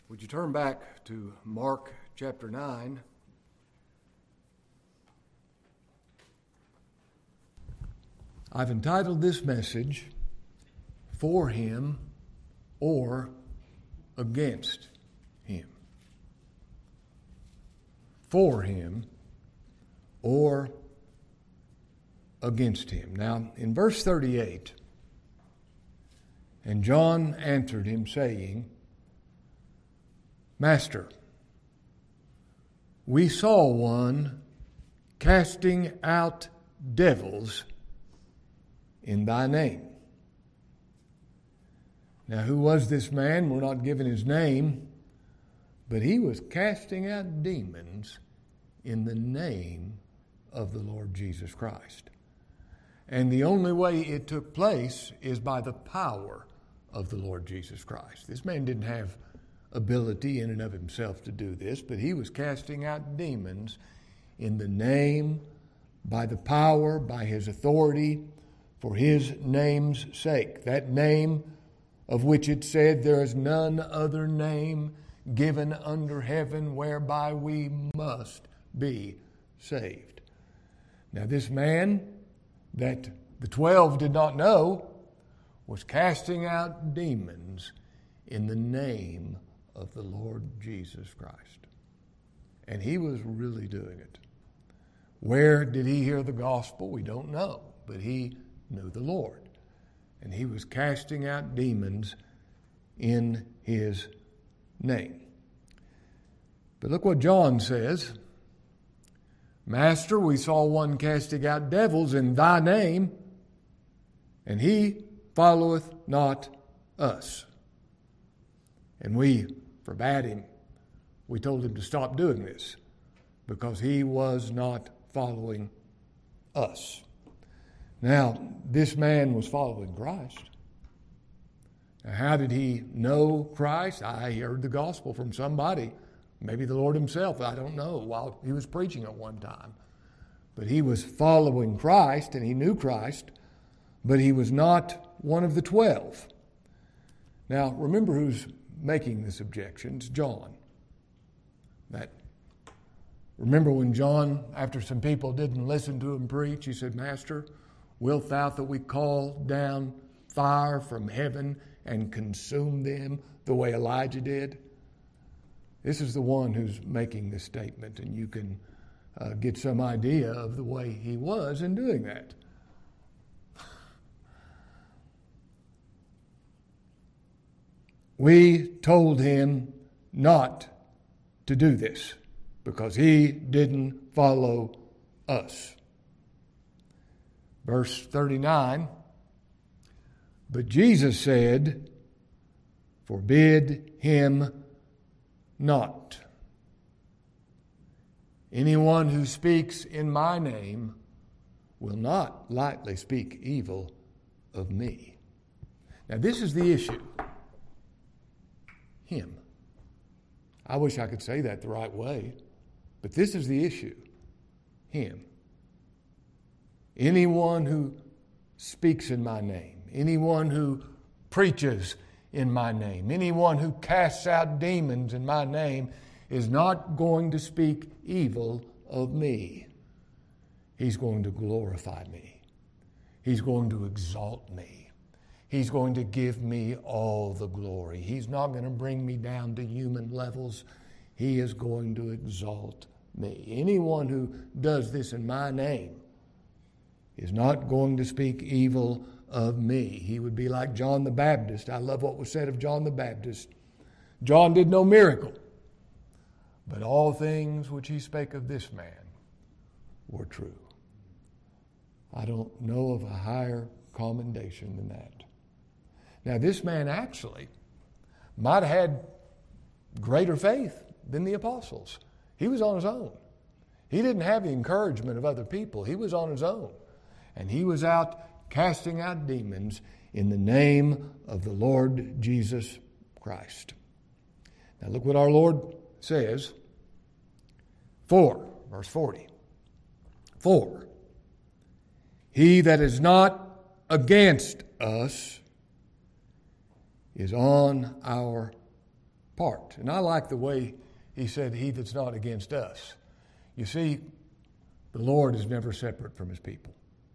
Would you turn back to Mark chapter 9? I've entitled this message, For Him or Against Him. For Him or against Him. Now, in verse 38, and John answered him, saying, Master, we saw one casting out devils in thy name. Now, who was this man? We're not given his name, but he was casting out demons in the name of the Lord Jesus Christ. And the only way it took place is by the power of the Lord Jesus Christ. This man didn't have ability in and of himself to do this, but he was casting out demons in the name, by the power, by his authority, for his name's sake. That name of which it said, there is none other name given under heaven whereby we must be saved. Now this man that the 12 did not know was casting out demons in the name of the Lord Jesus Christ. And he was really doing it. Where did he hear the gospel? We don't know, but he knew the Lord. And he was casting out demons in his name. But look what John says. Master, we saw one casting out devils in thy name, and he followeth not us. And we forbade him. We told him to stop doing this because he was not following us. Now, this man was following Christ. Now, how did he know Christ? I heard the gospel from somebody, maybe the Lord himself, I don't know, while he was preaching at one time. But he was following Christ, and he knew Christ, but he was not one of the 12. Now, remember who's making this objection. It's John. Remember when John, after some people didn't listen to him preach, he said, Master, wilt thou that we call down fire from heaven and consume them the way Elijah did? This is the one who's making this statement, and you can get some idea of the way he was in doing that. We told him not to do this because he didn't follow us. Verse 39, but Jesus said, forbid him not. Anyone who speaks in my name will not lightly speak evil of me. Now this is the issue. Him. I wish I could say that the right way, but this is the issue. Him. Anyone who speaks in my name, anyone who preaches in my name, anyone who casts out demons in my name is not going to speak evil of me. He's going to glorify me. He's going to exalt me. He's going to give me all the glory. He's not going to bring me down to human levels. He is going to exalt me. Anyone who does this in my name is not going to speak evil of me. He would be like John the Baptist. I love what was said of John the Baptist. John did no miracle, but all things which he spake of this man were true. I don't know of a higher commendation than that. Now, this man actually might have had greater faith than the apostles. He was on his own. He didn't have the encouragement of other people. He was on his own. And he was out casting out demons in the name of the Lord Jesus Christ. Now, look what our Lord says. Verse 40. For he that is not against us is on our part. And I like the way he said, he that's not against us. You see, the Lord is never separate from his people.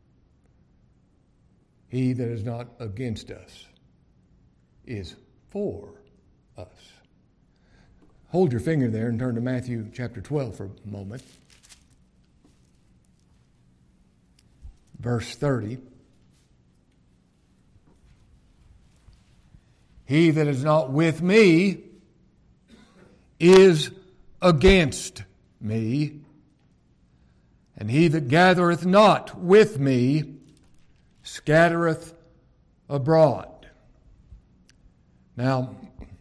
He that is not against us is for us. Hold your finger there and turn to Matthew chapter 12 for a moment. Verse 30. He that is not with me is against me, and he that gathereth not with me scattereth abroad. Now,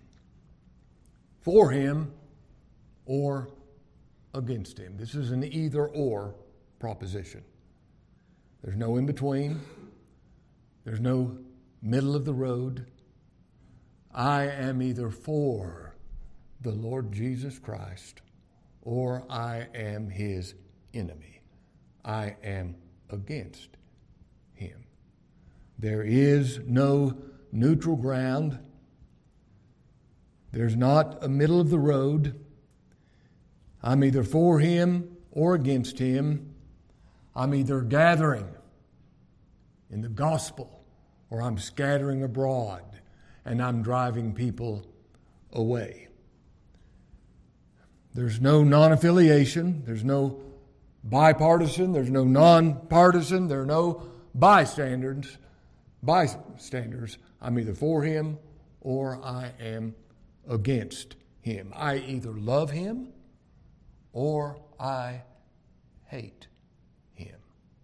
for him or against him. This is an either-or proposition. There's no in-between. There's no middle of the road. I am either for the Lord Jesus Christ or I am his enemy. I am against him. There is no neutral ground. There's not a middle of the road. I'm either for him or against him. I'm either gathering in the gospel or I'm scattering abroad and I'm driving people away. There's no non-affiliation. There's no bipartisan. There's no non-partisan. There are no bystanders. I'm either for him or I am against him. I either love him or I hate him.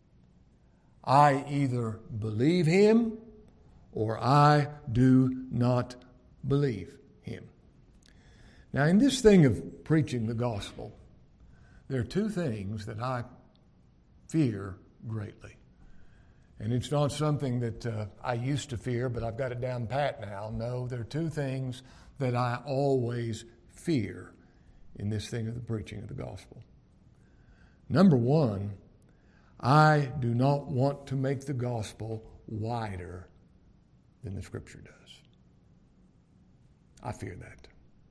I either believe him or I do not believe him. Now, in this thing of preaching the gospel, there are two things that I fear greatly. And it's not something that I used to fear, but I've got it down pat now. No, there are two things that I always fear in this thing of the preaching of the gospel. Number one, I do not want to make the gospel wider than the Scripture does. I fear that.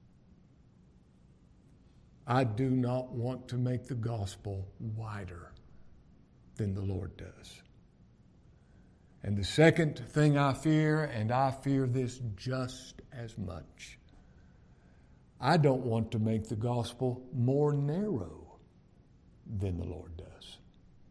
I do not want to make the gospel wider than the Lord does. And the second thing I fear, and I fear this just as much, I don't want to make the gospel more narrow than the Lord does.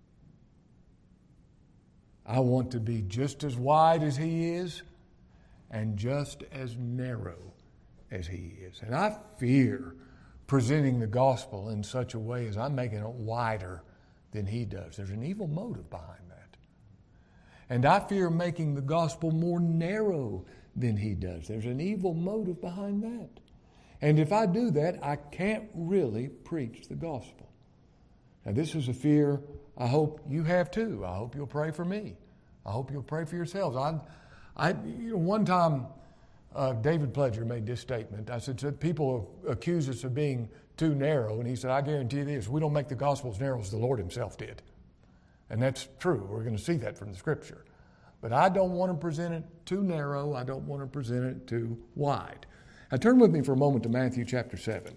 I want to be just as wide as he is and just as narrow as he is. And I fear presenting the gospel in such a way as I'm making it wider than he does. There's an evil motive behind that. And I fear making the gospel more narrow than he does. There's an evil motive behind that. And if I do that, I can't really preach the gospel. Now, this is a fear I hope you have too. I hope you'll pray for me. I hope you'll pray for yourselves. One time, David Pledger made this statement. I said, people accuse us of being too narrow. And he said, I guarantee you this, we don't make the gospel as narrow as the Lord himself did. And that's true. We're going to see that from the Scripture. But I don't want to present it too narrow. I don't want to present it too wide. Now turn with me for a moment to Matthew chapter 7.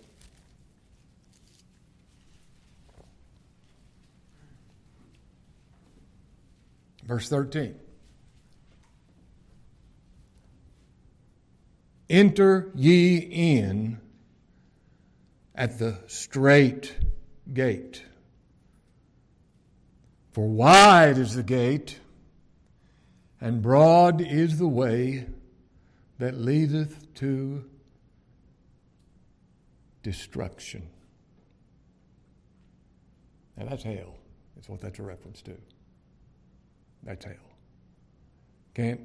Verse 13. Enter ye in at the strait gate. For wide is the gate, and broad is the way that leadeth to destruction. Now that's hell. That's what that's a reference to. That's hell. Can't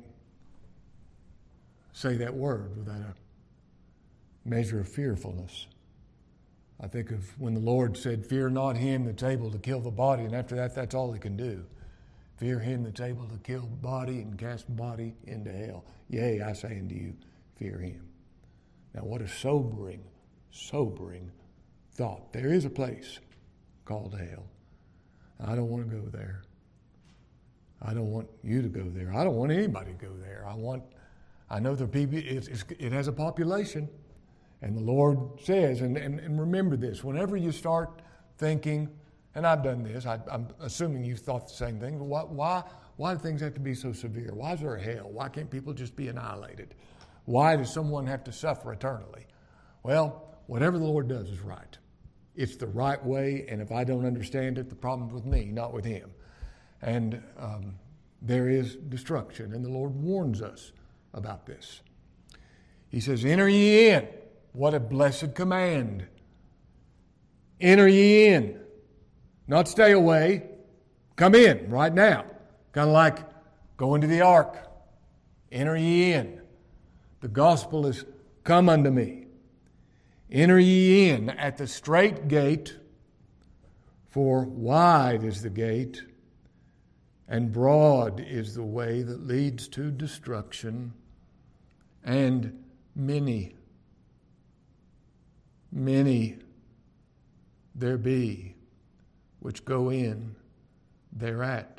say that word without a measure of fearfulness. I think of when the Lord said, fear not him that's able to kill the body, and after that, that's all he can do. Fear him that's able to kill the body and cast the body into hell. Yea, I say unto you, fear him. Now what a sobering thought. There is a place called hell. I don't want to go there. I don't want you to go there. I don't want anybody to go there. I know the people, it has a population, And the Lord says, and remember this, whenever you start thinking, and I've done this, I'm assuming you've thought the same thing, but why do things have to be so severe? Why is there a hell? Why can't people just be annihilated? Why does someone have to suffer eternally? Well, whatever the Lord does is right. It's the right way, and if I don't understand it, the problem's with me, not with Him. And there is destruction, and the Lord warns us about this. He says, enter ye in. What a blessed command. Enter ye in. Not stay away. Come in right now. Kind of like going to the ark. Enter ye in. The gospel is come unto me. Enter ye in at the strait gate, for wide is the gate, and broad is the way that leads to destruction, and many there be which go in thereat.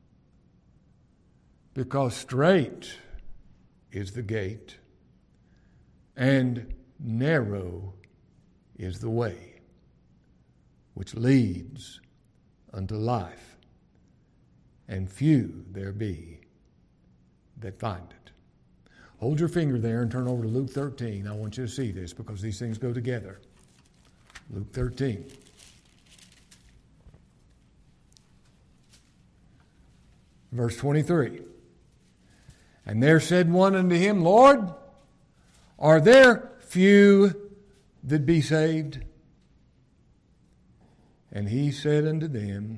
Because strait is the gate, and narrow is the way which leads unto life, and few there be that find it. Hold your finger there and turn over to Luke 13. I want you to see this because these things go together. Luke 13. Verse 23. And there said one unto him, Lord, are there few that be saved? And he said unto them,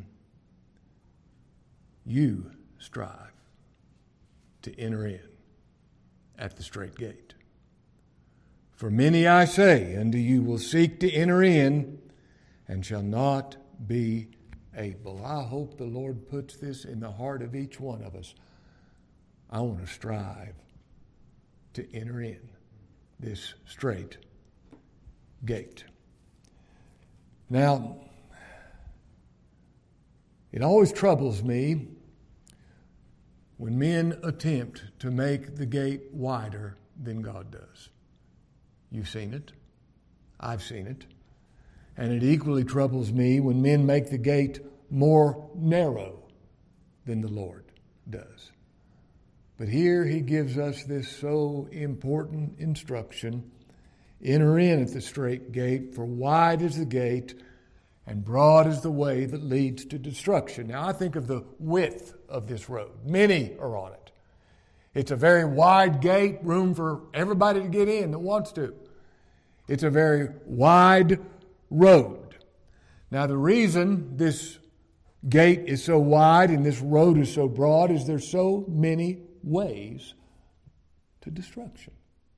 you strive to enter in at the strait gate. For many, I say, unto you will seek to enter in, and shall not be able. I hope the Lord puts this in the heart of each one of us. I want to strive to enter in this strait gate. Now, it always troubles me when men attempt to make the gate wider than God does. You've seen it. I've seen it. And it equally troubles me when men make the gate more narrow than the Lord does. But here he gives us this so important instruction. Enter in at the strait gate, for wide is the gate, and broad is the way that leads to destruction. Now I think of the width of this road. Many are on it. It's a very wide gate, room for everybody to get in that wants to. It's a very wide road. Now the reason this gate is so wide and this road is so broad is there's so many ways to destruction.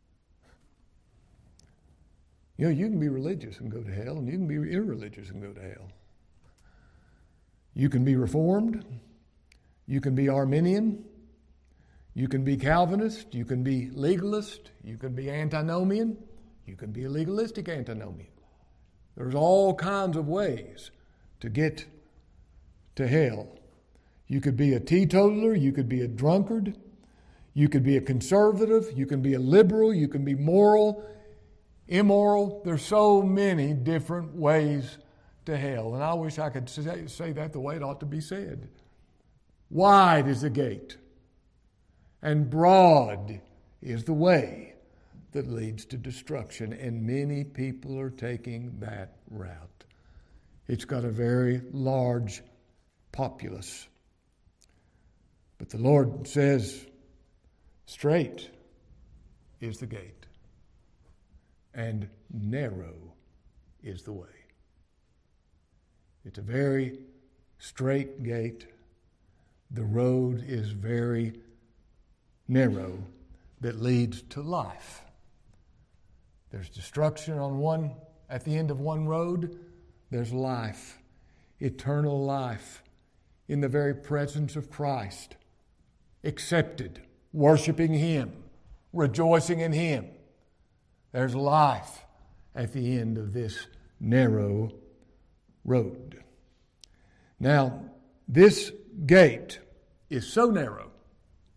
You know, you can be religious and go to hell, and you can be irreligious and go to hell. You can be Reformed. You can be Arminian. You can be Calvinist. You can be legalist. You can be antinomian. You can be a legalistic antinomian. There's all kinds of ways to get to hell. You could be a teetotaler. You could be a drunkard. You could be a conservative. You can be a liberal. You can be moral, immoral. There's so many different ways to hell. And I wish I could say that the way it ought to be said. Wide is the gate, and broad is the way that leads to destruction. And many people are taking that route. It's got a very large populace. But the Lord says, straight is the gate, and narrow is the way. It's a very straight gate. The road is very narrow that leads to life. There's destruction at the end of one road. There's life, eternal life in the very presence of Christ, accepted, worshiping Him, rejoicing in Him. There's life at the end of this narrow road. Now, this gate is so narrow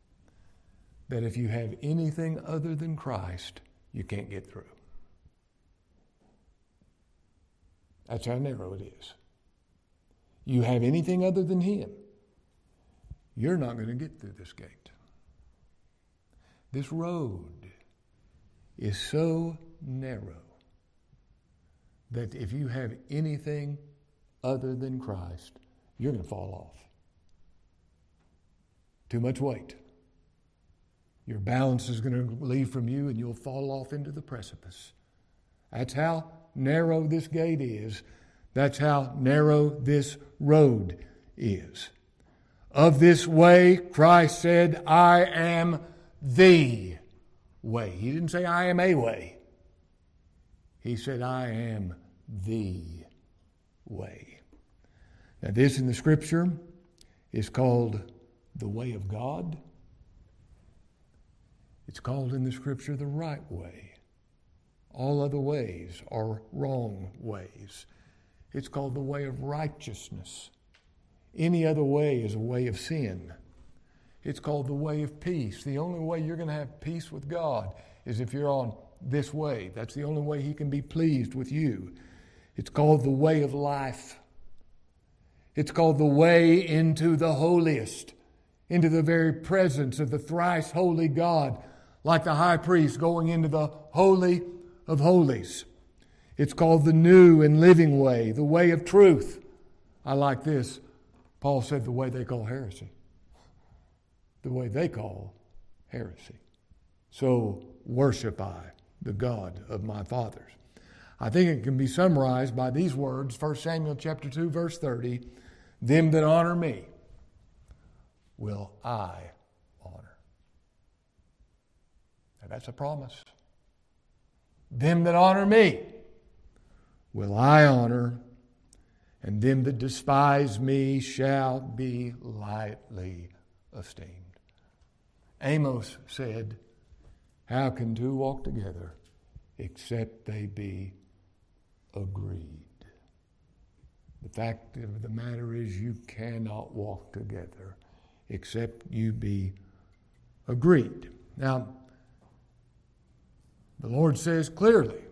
that if you have anything other than Christ, you can't get through. That's how narrow it is. You have anything other than Him, you're not going to get through this gate. This road is so narrow that if you have anything other than Christ, you're going to fall off. Too much weight. Your balance is going to leave from you and you'll fall off into the precipice. That's how narrow this gate is. That's how narrow this road is. Of this way, Christ said, I am the way. He didn't say, I am a way. He said, I am the way. Now, this in the Scripture is called the way of God. It's called in the Scripture the right way. All other ways are wrong ways. It's called the way of righteousness. Any other way is a way of sin. It's called the way of peace. The only way you're going to have peace with God is if you're on this way. That's the only way He can be pleased with you. It's called the way of life. It's called the way into the holiest, into the very presence of the thrice holy God, like the high priest going into the Holy of Holies. It's called the new and living way, the way of truth. I like this. Paul said the way they call heresy. The way they call heresy. So worship I the God of my fathers. I think it can be summarized by these words, 1 Samuel chapter 2, verse 30, them that honor me will I honor. Now that's a promise. Them that honor me will I honor, and them that despise me shall be lightly esteemed. Amos said, how can two walk together except they be agreed? The fact of the matter is you cannot walk together except you be agreed. Now, the Lord says clearly,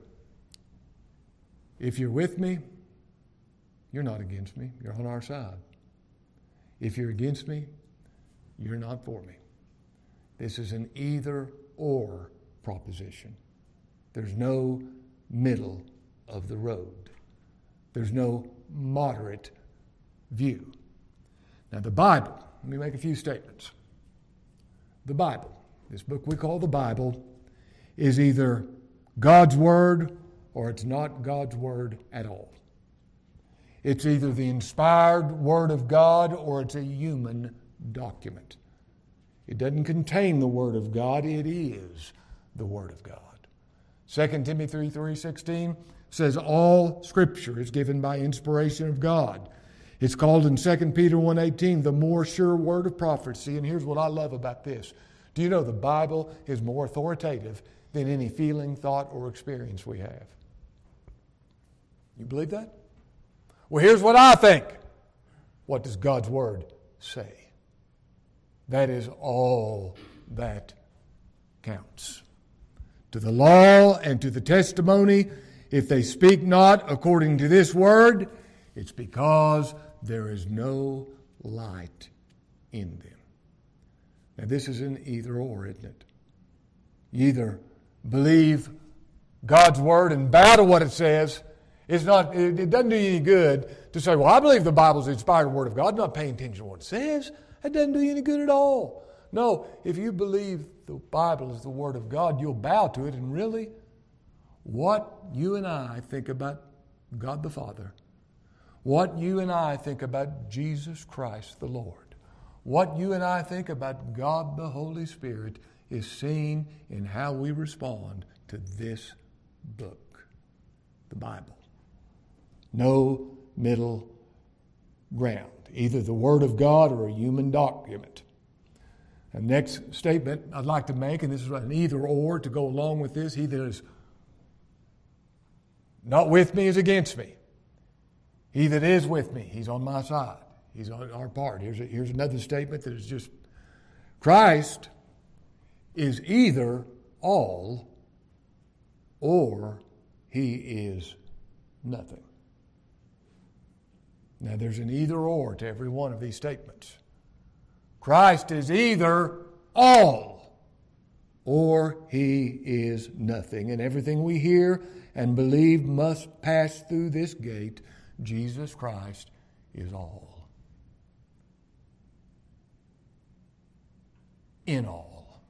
if you're with me, you're not against me. You're on our side. If you're against me, you're not for me. This is an either-or proposition. There's no middle of the road. There's no moderate view. Now the Bible, let me make a few statements. The Bible, this book we call the Bible, is either God's Word or it's not God's Word at all. It's either the inspired Word of God or it's a human document. It doesn't contain the Word of God. It is the Word of God. 2 Timothy 3:16 says all Scripture is given by inspiration of God. It's called in 2 Peter 1:18 the more sure word of prophecy. And here's what I love about this. Do you know the Bible is more authoritative than any feeling, thought, or experience we have? You believe that? Well, here's what I think. What does God's Word say? That is all that counts. To the law and to the testimony, if they speak not according to this word, it's because there is no light in them. Now this is an either or, isn't it? You either believe God's Word and bow to what it says. It doesn't do you any good to say, well, I believe the Bible's the inspired Word of God. I'm not paying attention to what it says. That doesn't do you any good at all. No, if you believe the Bible is the Word of God, you'll bow to it. And really, what you and I think about God the Father, what you and I think about Jesus Christ the Lord, what you and I think about God the Holy Spirit is seen in how we respond to this book, the Bible. No middle ground, either the Word of God or a human document. The next statement I'd like to make, and this is an either or to go along with this, he that is not with me is against me. He that is with me, he's on my side. He's on our part. Here's another statement that is just, Christ is either all or he is nothing. Now, there's an either or to every one of these statements. Christ is either all or He is nothing. And everything we hear and believe must pass through this gate. Jesus Christ is all. In all.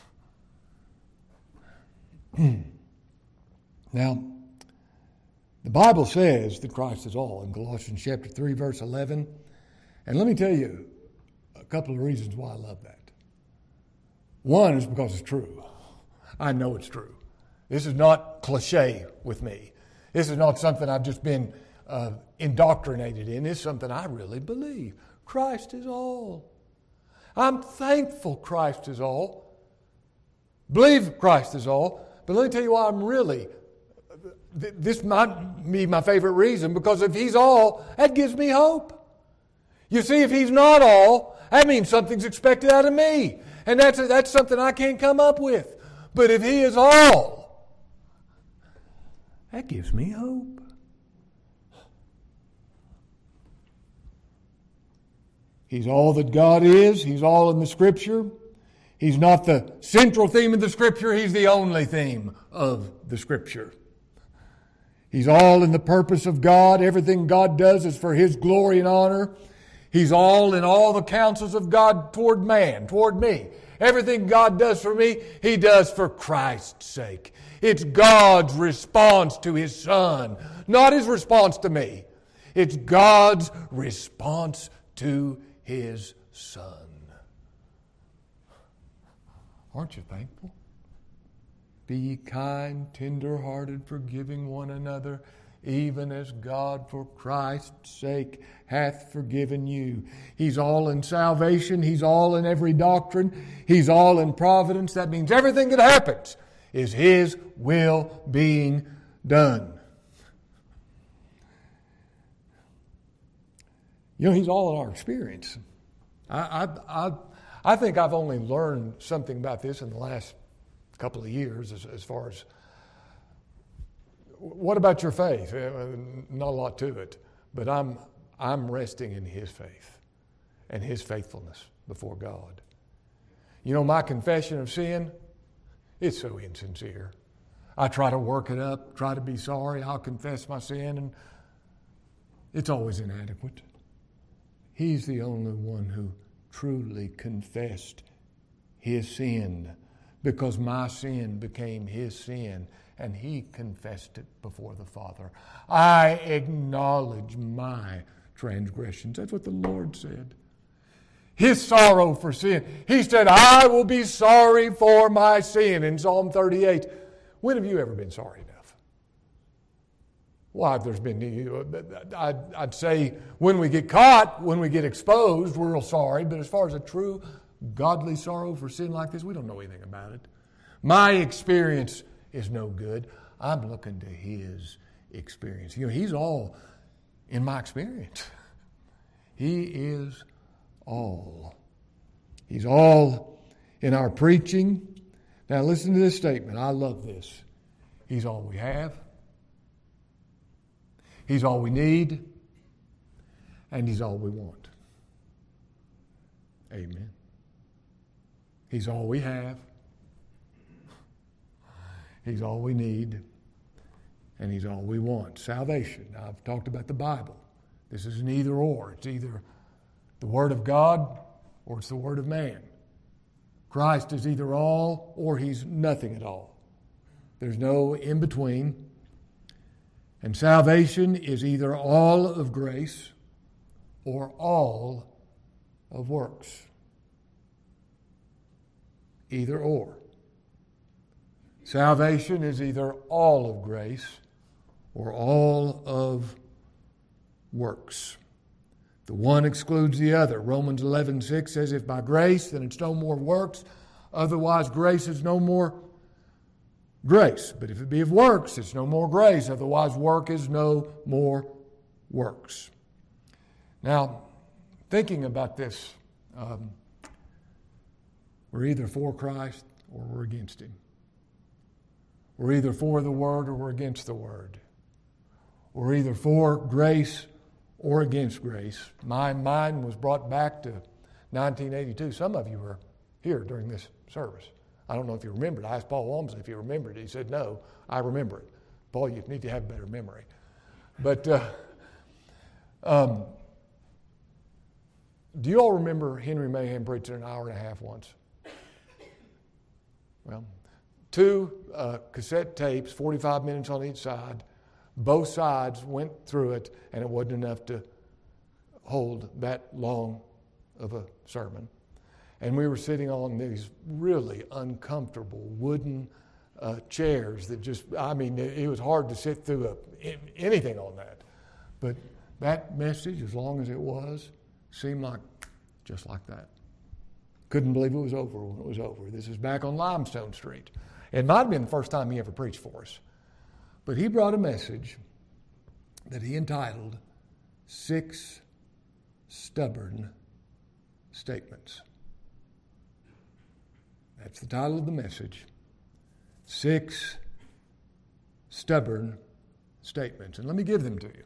Now, the Bible says that Christ is all in Colossians chapter 3, verse 11. And let me tell you a couple of reasons why I love that. One is because it's true. I know it's true. This is not cliche with me. This is not something I've just been indoctrinated in. It's something I really believe. Christ is all. I'm thankful Christ is all. Believe Christ is all. But let me tell you why I'm really... This might be my favorite reason, because if He's all, that gives me hope. You see, if He's not all, that means something's expected out of me. And that's something I can't come up with. But if He is all, that gives me hope. He's all that God is. He's all in the Scripture. He's not the central theme of the Scripture. He's the only theme of the Scripture. He's all in the purpose of God. Everything God does is for His glory and honor. He's all in all the counsels of God toward man, toward me. Everything God does for me, He does for Christ's sake. It's God's response to His Son, not His response to me. It's God's response to His Son. Aren't you thankful? Be ye kind, tender-hearted, forgiving one another, even as God for Christ's sake hath forgiven you. He's all in salvation. He's all in every doctrine. He's all in providence. That means everything that happens is His will being done. You know, He's all in our experience. I think I've only learned something about this in the last couple of years as far as, what about your faith? Not a lot to it, but I'm resting in His faith and His faithfulness before God. You know, my confession of sin, it's so insincere. I try to work it up, try to be sorry. I'll confess my sin, and it's always inadequate. He's the only one who truly confessed his sin, because my sin became His sin, and He confessed it before the Father. I acknowledge my transgressions. That's what the Lord said. His sorrow for sin. He said, I will be sorry for my sin in Psalm 38. When have you ever been sorry enough? Why, there's been, I'd say when we get caught, when we get exposed, we're real sorry. But as far as a true godly sorrow for sin like this, we don't know anything about it. My experience is no good. I'm looking to His experience. You know, He's all in my experience. He is all. He's all in our preaching. Now listen to this statement. I love this. He's all we have. He's all we need. And He's all we want. Amen. He's all we have. He's all we need. And He's all we want. Salvation. Now, I've talked about the Bible. This is an either or. It's either the Word of God or it's the Word of man. Christ is either all or He's nothing at all. There's no in between. And salvation is either all of grace or all of works. Either or. Salvation is either all of grace or all of works. The one excludes the other. Romans 11:6 says, if by grace, then it's no more works. Otherwise, grace is no more grace. But if it be of works, it's no more grace. Otherwise, work is no more works. Now, thinking about this, we're either for Christ or we're against Him. We're either for the Word or we're against the Word. We're either for grace or against grace. My mind was brought back to 1982. Some of you were here during this service. I don't know if you remember it. I asked Paul Walmsley if he remembered it. He said, no, I remember it. Paul, you need to have better memory. But do you all remember Henry Mayhem preaching an hour and a half once? Well, 2 cassette tapes, 45 minutes on each side. Both sides went through it, and it wasn't enough to hold that long of a sermon. And we were sitting on these really uncomfortable wooden chairs that just, it was hard to sit through anything on that. But that message, as long as it was, seemed like just like that. Couldn't believe it was over when it was over. This is back on Limestone Street. It might have been the first time he ever preached for us. But he brought a message that he entitled 6 Stubborn Statements. That's the title of the message. 6 Stubborn Statements. And let me give them to you.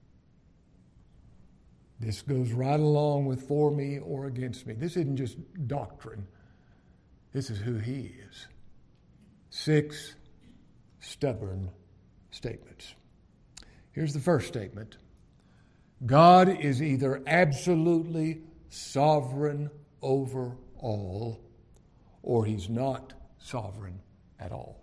This goes right along with for me or against me. This isn't just doctrine. This is who he is. 6 stubborn statements. Here's the first statement. God is either absolutely sovereign over all, or he's not sovereign at all.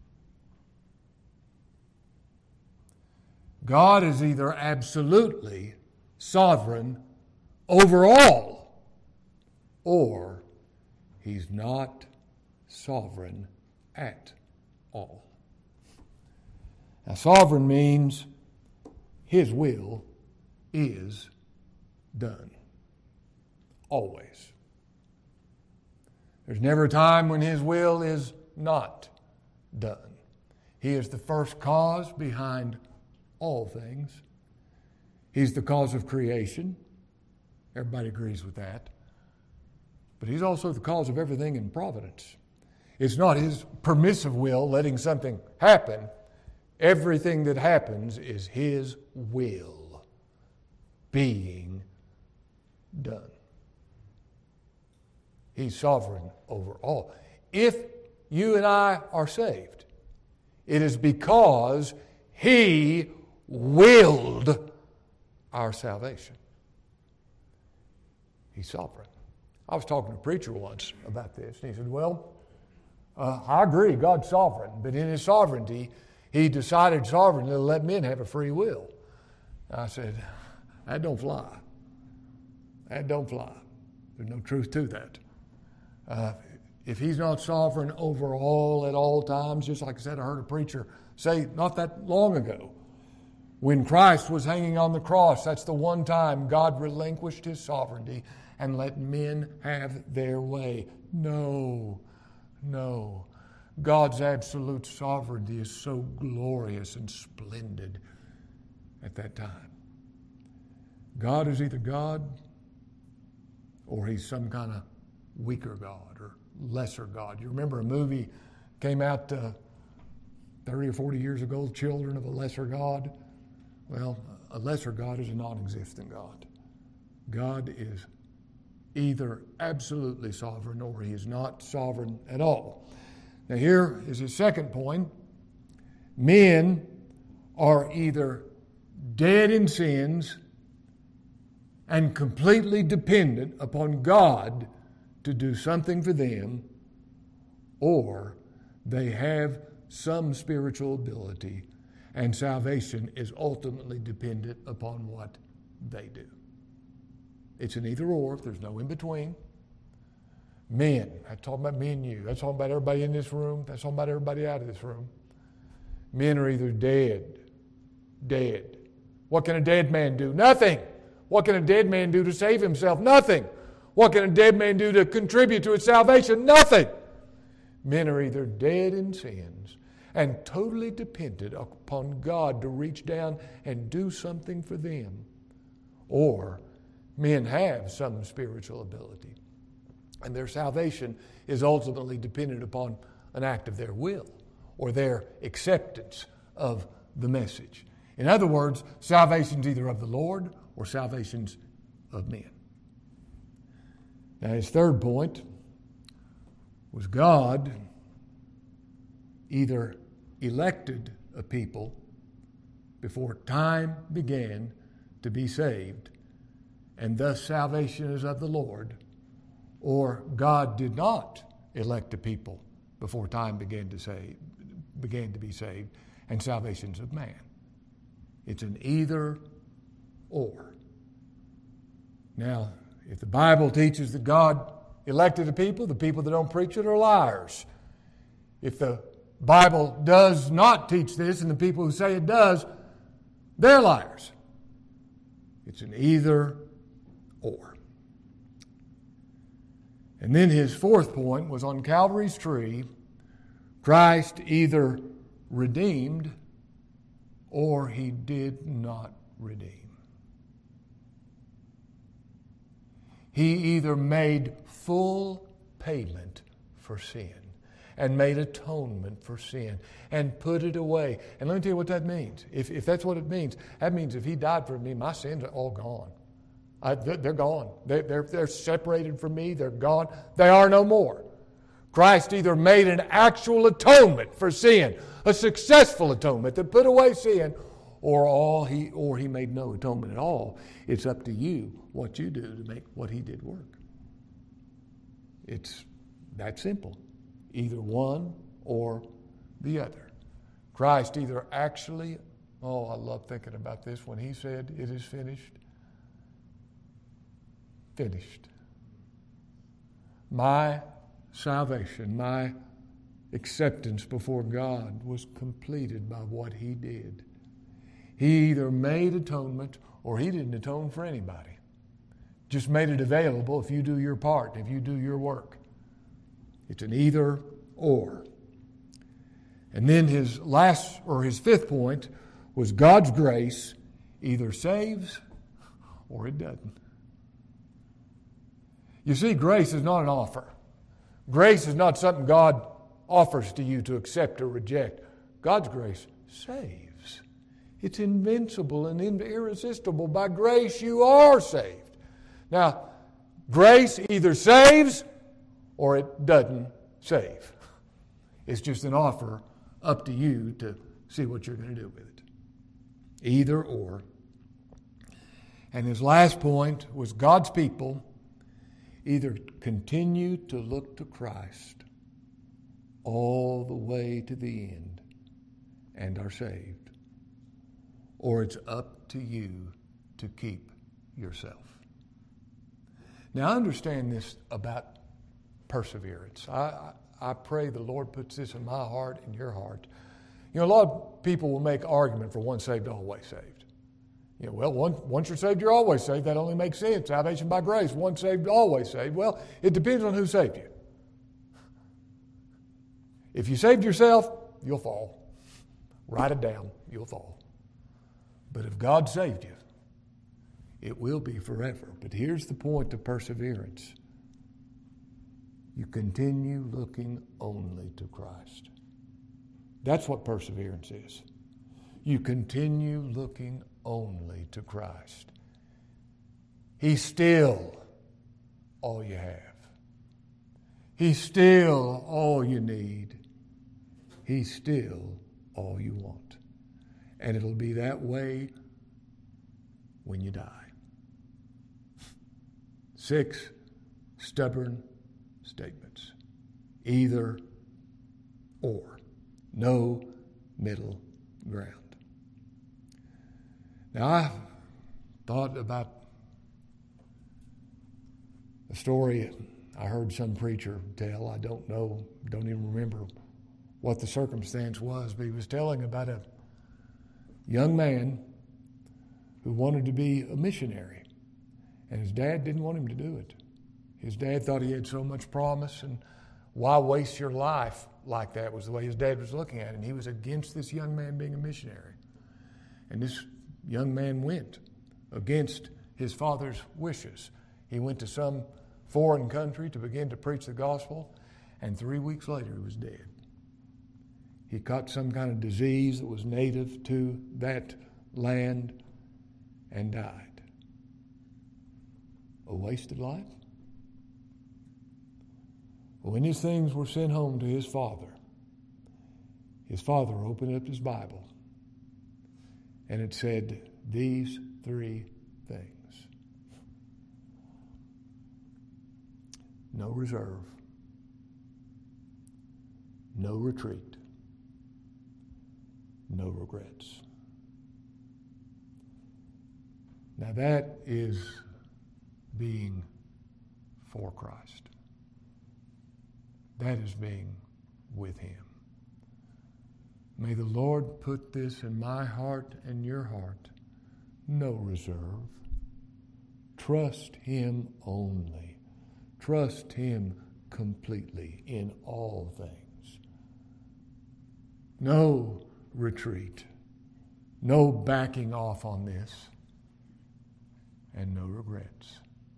God is either absolutely sovereign over all, or he's not sovereign at all. Now, sovereign means his will is done. Always. There's never a time when his will is not done. He is the first cause behind all things. He's the cause of creation. Everybody agrees with that. But he's also the cause of everything in providence. It's not his permissive will letting something happen. Everything that happens is his will being done. He's sovereign over all. If you and I are saved, it is because he willed our salvation. He's sovereign. I was talking to a preacher once about this, and he said, well, I agree, God's sovereign, but in his sovereignty, he decided sovereignly to let men have a free will. I said, that don't fly. That don't fly. There's no truth to that. If he's not sovereign over all at all times, just like I said, I heard a preacher say not that long ago, when Christ was hanging on the cross, that's the one time God relinquished his sovereignty and let men have their way. No. God's absolute sovereignty is so glorious and splendid at that time. God is either God or he's some kind of weaker God or lesser God. You remember a movie came out 30 or 40 years ago, Children of a Lesser God? Well, a lesser God is a non-existent God. God is either absolutely sovereign or he is not sovereign at all. Now here is his second point. Men are either dead in sins and completely dependent upon God to do something for them, or they have some spiritual ability and salvation is ultimately dependent upon what they do. It's an either or. There's no in between. Men, I'm talking about me and you. That's talking about everybody in this room. That's talking about everybody out of this room. Men are either dead. What can a dead man do? Nothing. What can a dead man do to save himself? Nothing. What can a dead man do to contribute to his salvation? Nothing. Men are either dead in sins and totally dependent upon God to reach down and do something for them, or men have some spiritual ability, and their salvation is ultimately dependent upon an act of their will or their acceptance of the message. In other words, salvation is either of the Lord or salvations of men. Now his third point was God either elected a people before time began to be saved, and thus salvation is of the Lord, or God did not elect a people before time began to be saved, and salvation's of man. It's an either or. Now, if the Bible teaches that God elected a people, the people that don't preach it are liars. If the Bible does not teach this, and the people who say it does, they're liars. It's an either or. And then his fourth point was on Calvary's tree, Christ either redeemed or he did not redeem. He either made full payment for sin and made atonement for sin and put it away. And let me tell you what that means. If that's what it means, that means if he died for me, my sins are all gone. They're gone. They're separated from me. They're gone. They are no more. Christ either made an actual atonement for sin, a successful atonement that put away sin, or he made no atonement at all. It's up to you what you do to make what he did work. It's that simple. Either one or the other. Christ either actually, I love thinking about this, when he said, "It is finished," finished. My salvation, my acceptance before God was completed by what he did. He either made atonement or he didn't atone for anybody. Just made it available if you do your part, if you do your work. It's an either or. And then his fifth point was God's grace either saves or it doesn't. You see, grace is not an offer. Grace is not something God offers to you to accept or reject. God's grace saves. It's invincible and irresistible. By grace you are saved. Now, grace either saves or it doesn't save. It's just an offer up to you to see what you're going to do with it. Either or. And his last point was God's people either continue to look to Christ all the way to the end and are saved, or it's up to you to keep yourself. Now, I understand this about perseverance. I pray the Lord puts this in my heart and your heart. You know, a lot of people will make argument for once saved, always saved. You know, well, once you're saved, you're always saved. That only makes sense. Salvation by grace. Once saved, always saved. Well, it depends on who saved you. If you saved yourself, you'll fall. Write it down. You'll fall. But if God saved you, it will be forever. But here's the point of perseverance. You continue looking only to Christ. That's what perseverance is. You continue looking only to Christ. He's still all you have. He's still all you need. He's still all you want. And it'll be that way when you die. 6 stubborn statements. Either or. No middle ground. Now, I thought about a story I heard some preacher tell. I don't even remember what the circumstance was, but he was telling about a young man who wanted to be a missionary, and his dad didn't want him to do it. His dad thought he had so much promise, and why waste your life like that was the way his dad was looking at it. And he was against this young man being a missionary. And this young man went against his father's wishes. He went to some foreign country to begin to preach the gospel, and 3 weeks later he was dead. He caught some kind of disease that was native to that land and died. a wasted life? When these things were sent home to his father opened up his Bible, and it said these three things. No reserve, no retreat, no regrets. Now that is being for Christ. That is being with him. May the Lord put this in my heart and your heart. No reserve. Trust him only. Trust him completely in all things. No retreat. No backing off on this. And no regrets.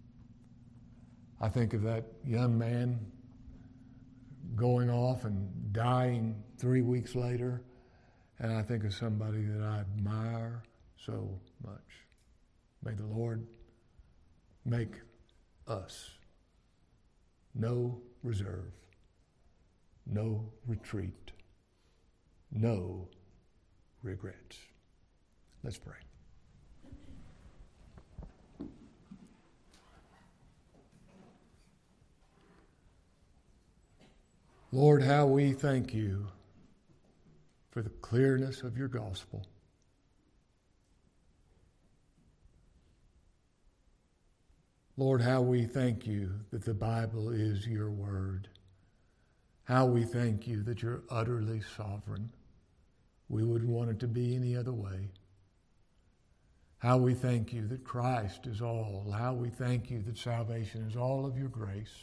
I think of that young man going off and dying 3 weeks later, and I think of somebody that I admire so much. May the Lord make us no reserve, no retreat, no regrets. Let's pray. Lord, how we thank you for the clearness of your gospel. Lord, how we thank you that the Bible is your word. How we thank you that you're utterly sovereign. We wouldn't want it to be any other way. How we thank you that Christ is all. How we thank you that salvation is all of your grace.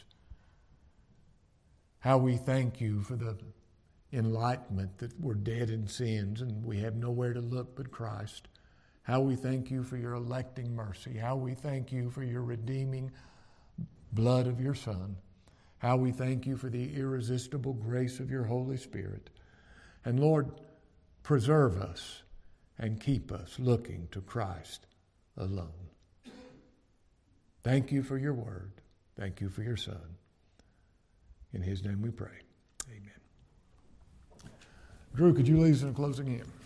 How we thank you for the enlightenment that we're dead in sins and we have nowhere to look but Christ. How we thank you for your electing mercy. How we thank you for your redeeming blood of your Son. How we thank you for the irresistible grace of your Holy Spirit. And Lord, preserve us and keep us looking to Christ alone. Thank you for your word. Thank you for your Son. In his name we pray. Amen. Drew, could you lead us in a closing hymn?